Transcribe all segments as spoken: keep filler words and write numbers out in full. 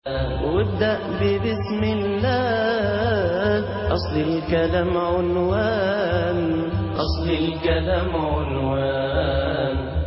وابدأ ببسم الله. أصل الكلام عنوان أصل الكلام عنوان.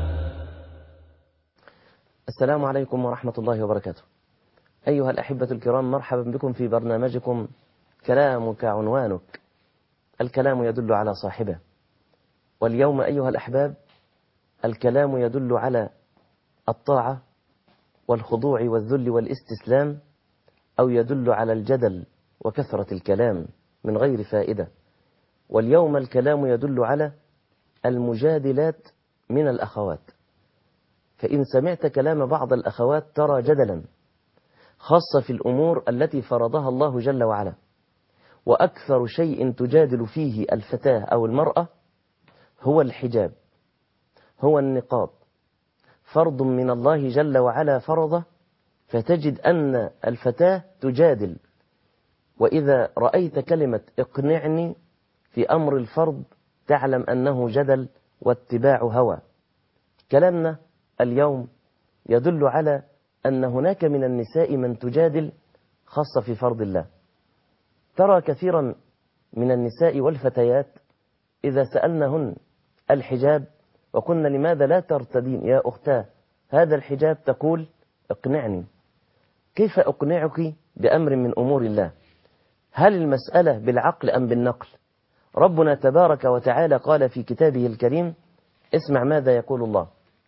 السلام عليكم ورحمة الله وبركاته. أيها الأحبة الكرام، مرحبا بكم في برنامجكم كلامك عنوانك. الكلام يدل على صاحبه، واليوم أيها الأحباب الكلام يدل على الطاعة والخضوع والذل والاستسلام، أو يدل على الجدل وكثرة الكلام من غير فائدة. واليوم الكلام يدل على المجادلات من الأخوات. فإن سمعت كلام بعض الأخوات ترى جدلا، خاصة في الأمور التي فرضها الله جل وعلا. وأكثر شيء تجادل فيه الفتاة أو المرأة هو الحجاب، هو النقاب، فرض من الله جل وعلا فرضه، فتجد أن الفتاة تجادل. وإذا رأيت كلمة اقنعني في أمر الفرض تعلم أنه جدل واتباع هوى. كلامنا اليوم يدل على أن هناك من النساء من تجادل خاصة في فرض الله. ترى كثيرا من النساء والفتيات إذا سألنهن الحجاب وقلنا لماذا لا ترتدين يا أختاه هذا الحجاب، تقول اقنعني. كيف أقنعك بأمر من أمور الله؟ هل المسألة بالعقل أم بالنقل؟ ربنا تبارك وتعالى قال في كتابه الكريم، اسمع ماذا يقول الله: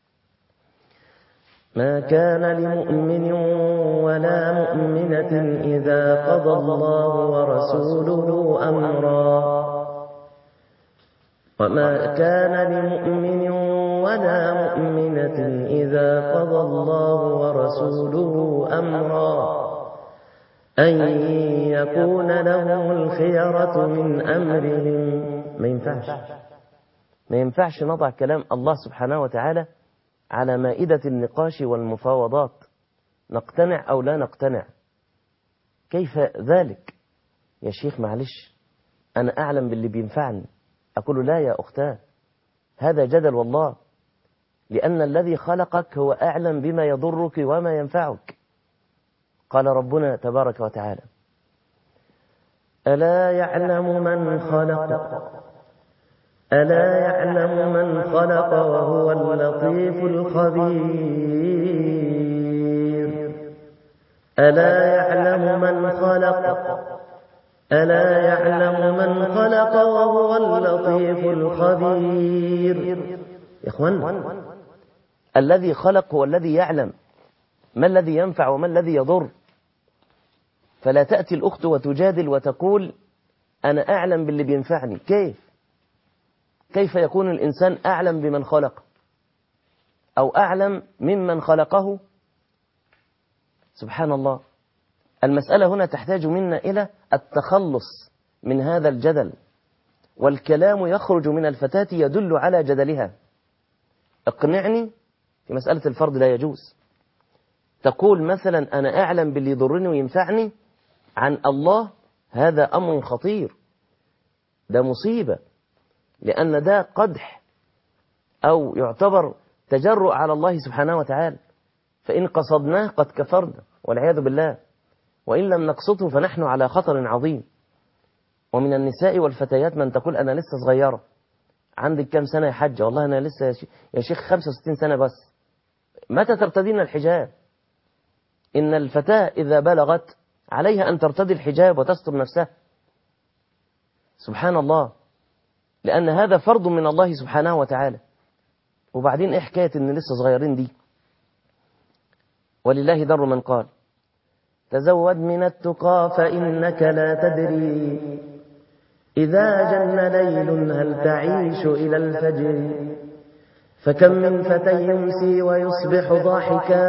ما كان لمؤمن ولا مؤمنة إذا قضى الله ورسوله أمرا وما كان لمؤمن ولا مؤمنة إذا قضى الله ورسوله أمرا أن يكون لهم الخيرة من أمرهم. ما ينفعش ما ينفعش نضع كلام الله سبحانه وتعالى على مائدة النقاش والمفاوضات، نقتنع أو لا نقتنع. كيف ذلك يا شيخ؟ معلش أنا أعلم باللي بينفعني. أقول لا يا أختاه، هذا جدل والله، لأن الذي خلقك هو أعلم بما يضرك وما ينفعك. قال ربنا تبارك وتعالى: ألا يعلم من خلق ألا يعلم من خلق وهو اللطيف الخبير. ألا يعلم من خلق ألا يعلم من خلق وهو اللطيف الخبير. يا إخوان، الذي خلق هو الذي يعلم ما الذي ينفع وما الذي يضر. فلا تأتي الأخت وتجادل وتقول أنا أعلم باللي بينفعني. كيف كيف يكون الإنسان أعلم بمن خلق أو أعلم ممن خلقه؟ سبحان الله. المسألة هنا تحتاج منا إلى التخلص من هذا الجدل، والكلام يخرج من الفتاة يدل على جدلها. اقنعني في مسألة الفرض لا يجوز. تقول مثلا أنا أعلم باللي يضرني وينفعني عن الله، هذا أمر خطير، ده مصيبة، لأن ده قدح أو يعتبر تجرؤ على الله سبحانه وتعالى. فإن قصدناه قد كفرنا والعياذ بالله، وإن لم نقصده فنحن على خطر عظيم. ومن النساء والفتيات من تقول أنا لسه صغيرة. عندك كم سنة يا حجة؟ والله أنا لسه يا شيخ خمسة وستين سنة بس. متى ترتدين الحجاب؟ إن الفتاة إذا بلغت عليها أن ترتدي الحجاب وتستر نفسها. سبحان الله، لأن هذا فرض من الله سبحانه وتعالى. وبعدين إيه حكاية إن لسه صغيرين دي؟ ولله در من قال: تزود من التقى فإنك لا تدري إذا جن ليل هل تعيش إلى الفجر. فكم من فتى يمسي ويصبح ضاحكا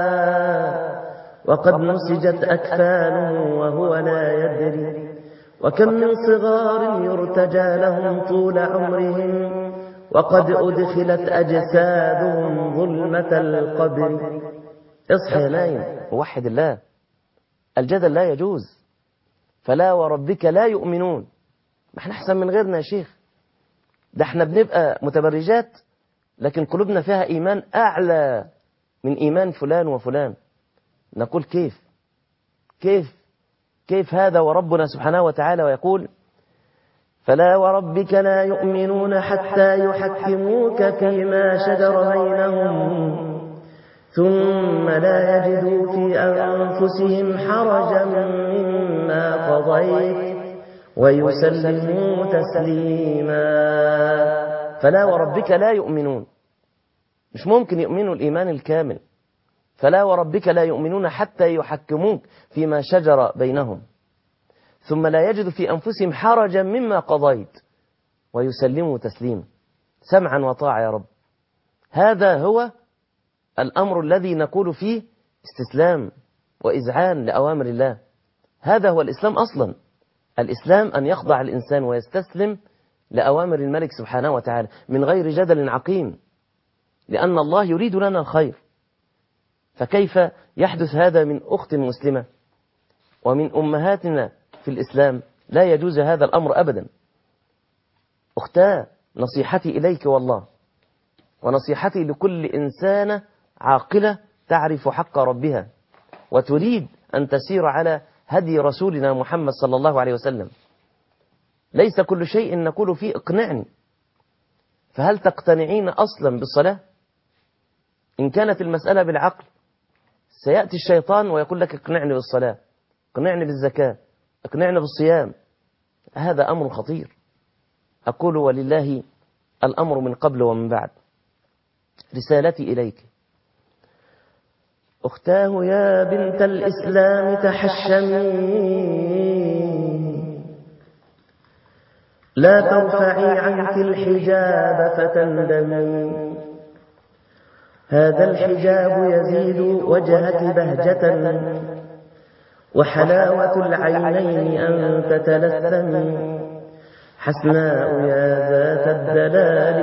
وقد نسجت أكفانه وهو لا يدري. وكم من صغار يرتجى لهم طول عمرهم وقد أدخلت أجسادهم ظلمة القبر. اصحى يا نايم ووحد الله، الجدل لا يجوز. فلا وربك لا يؤمنون. ما احنا احسن من غيرنا يا شيخ، ده احنا بنبقى متبرجات لكن قلوبنا فيها إيمان أعلى من إيمان فلان وفلان. نقول كيف كيف كيف هذا وربنا سبحانه وتعالى ويقول فلا وربك لا يؤمنون حتى يحكموك فيما شجر بينهم ثم لا يجدوا في أنفسهم حرجا مما قضيت ويسلموا تسليما. فلا وربك لا يؤمنون، مش ممكن يؤمنوا الإيمان الكامل. فلا وربك لا يؤمنون حتى يحكموك فيما شجر بينهم ثم لا يجدوا في أنفسهم حرجا مما قضيت ويسلموا تسليما. سمعا وطاعة يا رب. هذا هو الأمر الذي نقول فيه استسلام وإذعان لأوامر الله. هذا هو الإسلام أصلا. الإسلام أن يخضع الإنسان ويستسلم لأوامر الملك سبحانه وتعالى من غير جدل عقيم، لأن الله يريد لنا الخير. فكيف يحدث هذا من أخت مسلمة ومن أمهاتنا في الإسلام؟ لا يجوز هذا الأمر أبدا. أختاه، نصيحتي إليك والله ونصيحتي لكل إنسانة عاقلة تعرف حق ربها وتريد أن تسير على هدي رسولنا محمد صلى الله عليه وسلم. ليس كل شيء نقول فيه اقنعني. فهل تقتنعين أصلا بالصلاة؟ إن كانت المسألة بالعقل سيأتي الشيطان ويقول لك اقنعني بالصلاة، اقنعني بالزكاة، اقنعني بالصيام. هذا أمر خطير. أقول ولله الأمر من قبل ومن بعد. رسالتي إليك أختاه يا بنت الإسلام تحشمي لا ترفعي عنك الحجاب فتندمي. هذا الحجاب يزيد وجهك بهجة وحلاوة العينين أن تتلثمي. حسناء يا ذات الدلال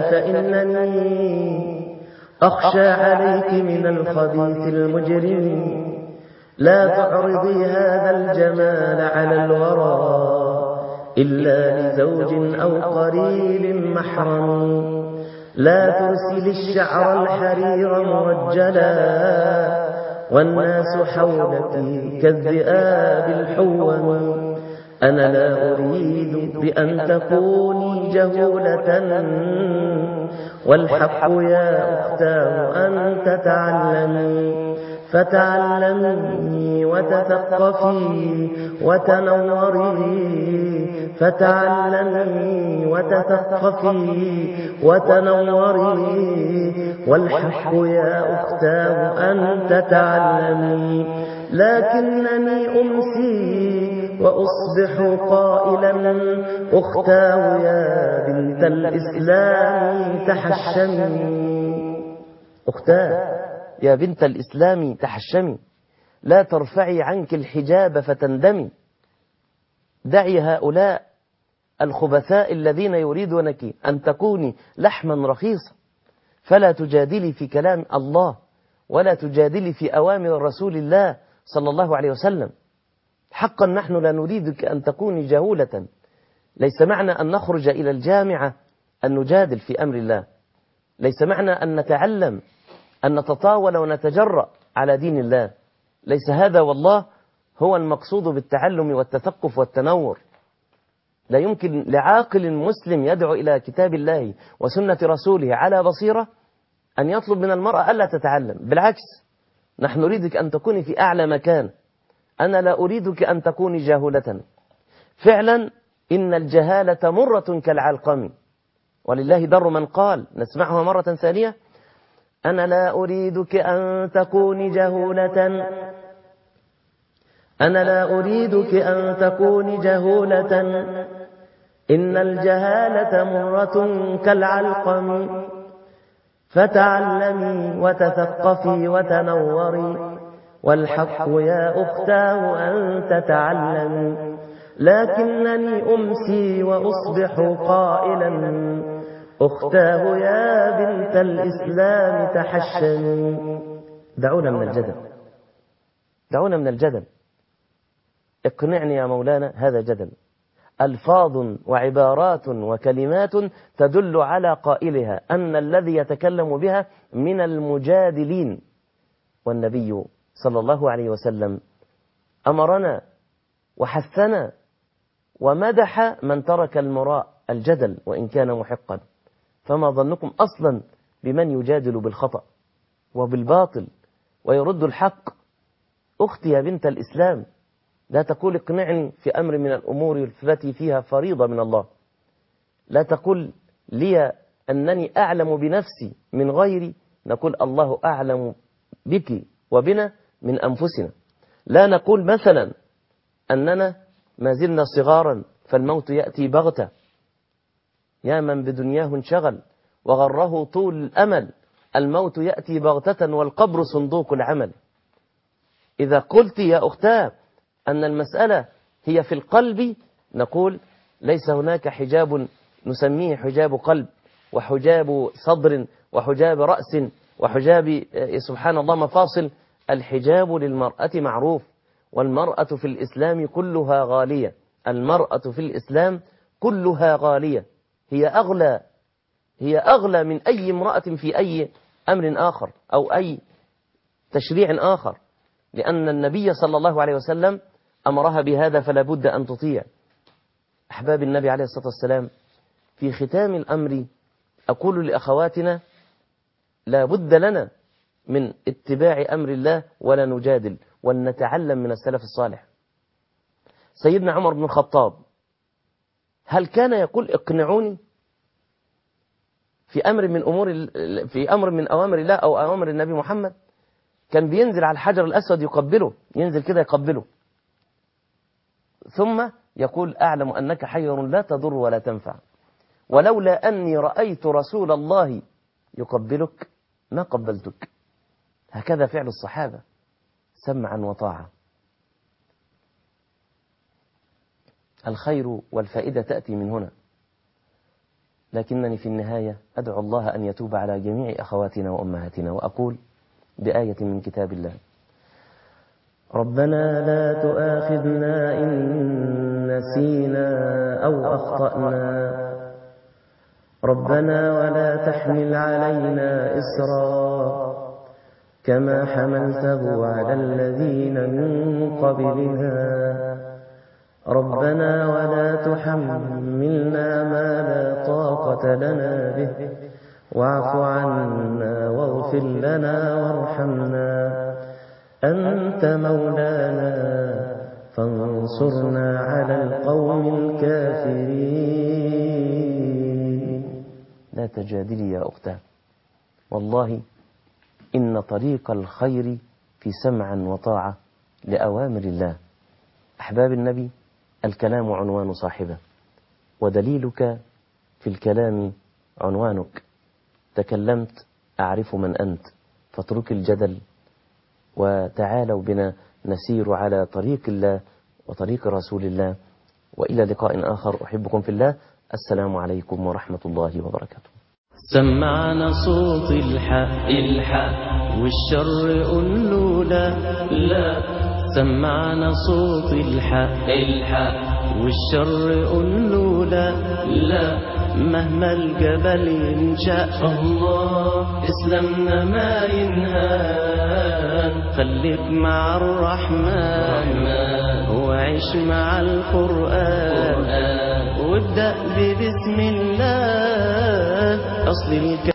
فإنني أخشى عليك من الخبيث المجرم. لا تعرضي هذا الجمال على الورى إلا لزوج أو قريب محرم. لا ترسل الشعر الحرير مرجلا والناس حولك كالذئاب الحوم. أنا لا أريد بأن تكوني جهولة والحق يا أختاه أن تتعلمي. فتعلمي وتثقفي وتنوري فتعلمي وتثقفي وتنوري والحق يا أختاه أن تتعلمي. لكنني أمسي وأصبح قائلا أختاه يا بنت الإسلام تحشمي. أختاه يا بنت الإسلام تحشمي لا ترفعي عنك الحجاب فتندمي. دعي هؤلاء الخبثاء الذين يريدونك أن تكوني لحما رخيصا. فلا تجادلي في كلام الله ولا تجادلي في أوامر رسول الله صلى الله عليه وسلم. حقا نحن لا نريدك أن تكوني جهولة. ليس معنى أن نخرج إلى الجامعة أن نجادل في أمر الله. ليس معنى أن نتعلم أن نتطاول ونتجرأ على دين الله. ليس هذا والله هو المقصود بالتعلم والتثقف والتنور. لا يمكن لعاقل مسلم يدعو إلى كتاب الله وسنة رسوله على بصيرة أن يطلب من المرأة ألا تتعلم. بالعكس، نحن نريدك أن تكوني في أعلى مكان. أنا لا أريدك أن تكوني جاهلة. فعلا إن الجهالة مرة كالعلقم، ولله در من قال. نسمعها مرة ثانية. أنا لا أريدك أن تكوني جهولة أنا لا أريدك أن تكوني جهولة إن الجهالة مرة كالعلقم. فتعلمي وتثقفي وتنوري والحق يا أختاه أن تتعلمي. لكنني أمسي وأصبح قائلا أختاه يا بنت الإسلام تحشمي. دعونا من الجدل، دعونا من الجدل. اقنعني يا مولانا، هذا جدل. ألفاظ وعبارات وكلمات تدل على قائلها أن الذي يتكلم بها من المجادلين. والنبي صلى الله عليه وسلم أمرنا وحثنا ومدح من ترك المراء الجدل وإن كان محقا. فما ظنكم أصلا بمن يجادل بالخطأ وبالباطل ويرد الحق؟ أختي يا بنت الإسلام، لا تقول اقنعني في أمر من الأمور التي فيها فريضة من الله. لا تقول لي أنني أعلم بنفسي من غيري، نقول الله أعلم بك وبنا من أنفسنا. لا نقول مثلا أننا ما زلنا صغارا فالموت يأتي بغتة، يا من بدنياه انشغل وغره طول الأمل، الموت يأتي بغتة والقبر صندوق العمل. إذا قلت يا أختاه أن المسألة هي في القلب، نقول ليس هناك حجاب نسميه حجاب قلب وحجاب صدر وحجاب رأس وحجاب سبحان الله مفاصل. الحجاب للمرأة معروف، والمرأة في الإسلام كلها غالية. المرأة في الإسلام كلها غالية، هي أغلى هي أغلى من أي امرأة في أي أمر آخر أو أي تشريع آخر، لأن النبي صلى الله عليه وسلم أمرها بهذا فلا بد أن تطيع. أحباب النبي عليه الصلاة والسلام، في ختام الأمر أقول لأخواتنا لا بد لنا من اتباع أمر الله ولا نجادل، ولنتعلم من السلف الصالح. سيدنا عمر بن الخطاب هل كان يقول اقنعوني في أمر من أمور في أمر من أوامر الله أو أوامر النبي محمد؟ كان بينزل على الحجر الأسود يقبله، ينزل كده يقبله، ثم يقول أعلم أنك حجر لا تضر ولا تنفع، ولولا أني رأيت رسول الله يقبلك ما قبلتك. هكذا فعل الصحابة، سمعا وطاعة. الخير والفائدة تأتي من هنا، لكنني في النهاية أدعو الله أن يتوب على جميع أخواتنا وأمهاتنا، وأقول بآية من كتاب الله: ربنا لا تؤاخذنا إن نسينا أو أخطأنا، ربنا ولا تحمل علينا إصرا كما حملته على الذين من قبلنا، ربنا ولا تحملنا ما لا طاقة لنا به واعف عنا واغفر لنا وارحمنا أنت مولانا فانصرنا على القوم الكافرين. لا تجادلي يا أختاه، والله إن طريق الخير في سمع وطاعة لأوامر الله. أحباب النبي، الكلام عنوان صاحبه، ودليلك في الكلام عنوانك. تكلمت أعرف من أنت، فاترك الجدل وتعالوا بنا نسير على طريق الله وطريق رسول الله. وإلى لقاء آخر، أحبكم في الله. السلام عليكم ورحمة الله وبركاته. سمعنا صوت الحق الحق والشر قوله لا لا، سمعنا صوت الحق الحق والشر قوله لا لا، مهما الجبل ينشأ الله إسلامنا ما ينهان، خليك مع الرحمن وعيش مع القرآن وابدأ ببسم الله أصل الكلام.